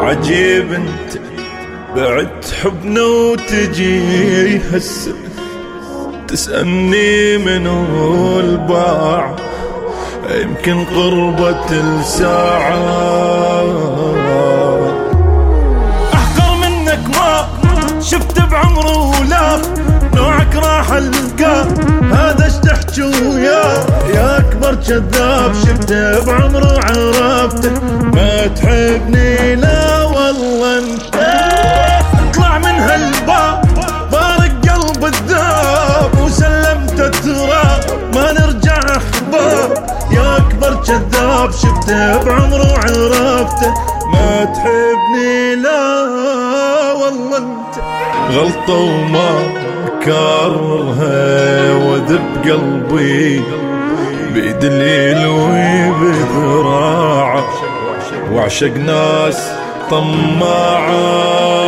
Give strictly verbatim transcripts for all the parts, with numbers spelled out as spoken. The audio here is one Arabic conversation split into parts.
عجيب انت بعت حبنا وتجي هسه تسألني منو الباع، يمكن قربة الساعة. أحقر منك ما شفت بعمري ولا نوعك راح القاه، هذا ايش تحكي وياه يا أكبر كذاب شفته بعمري وعرفته ما تحبني لا والله انت. اطلع من هالباب فارق قلب الذاب وسلمت التراب ما نرجع أحباب، يا أكبر كذاب شفته بعمري وعرفته ما تحبني لا والله انت. غلطة وما كررها وذب قلبي بيدليل وبذراعه، وعشق ناس طماعة.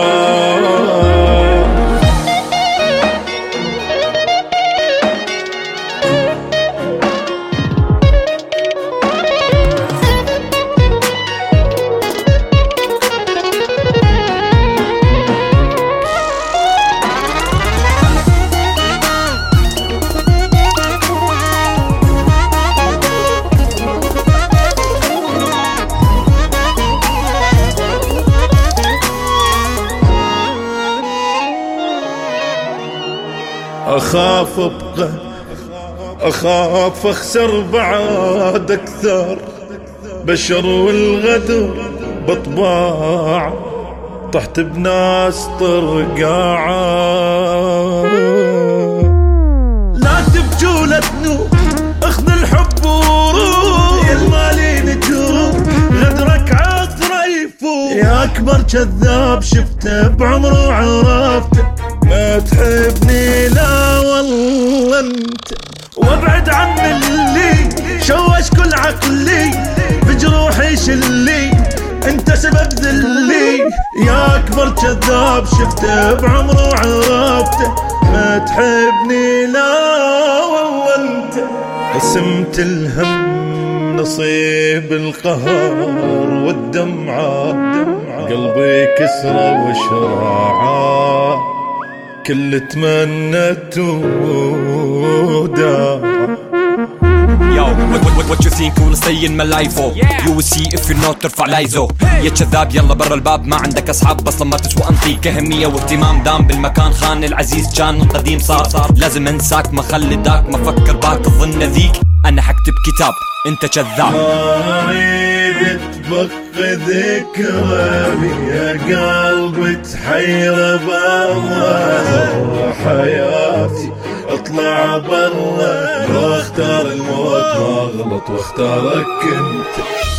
أخاف أبقى أخاف أخسر بعد أكثر، بشر والغدر بطباع طحت بناس طرقاعة. لا تبكي ولا تنوب اخذ الحب وروح، يا المالين تروح غدرك عطره يفوق، يا أكبر كذاب شفته بعمري وعرفته ما تحبني لا والله انت. وابعد عن اللي شوش كل عقلي بجروحي شلي انت سبب ذلي، يا اكبر كذاب شفته بعمري وعرفته ما تحبني لا والله انت. قسمت الهم نصيب القهر والدمعة، قلبي كسرة وشراعة كل تمنته وداع. Yo, what, what, what you think will stay in my life oh? Yeah. You will see if you're not ترفع لايزو. hey. يا كذاب يلا برا الباب ما عندك اصحاب بس لما تسوى انطيك اهمية واهتمام دام بالمكان خان العزيز كان القديم صار صار لازم انساك ما خلي داك ما فكر باك الظن ذيك انا حكتب كتاب انت كذاب. ما اريد تبقى ذكرى يا قلبي تحير برا حياتي، اطلع برا لو اختار الموت ما اغلط واختارك انت.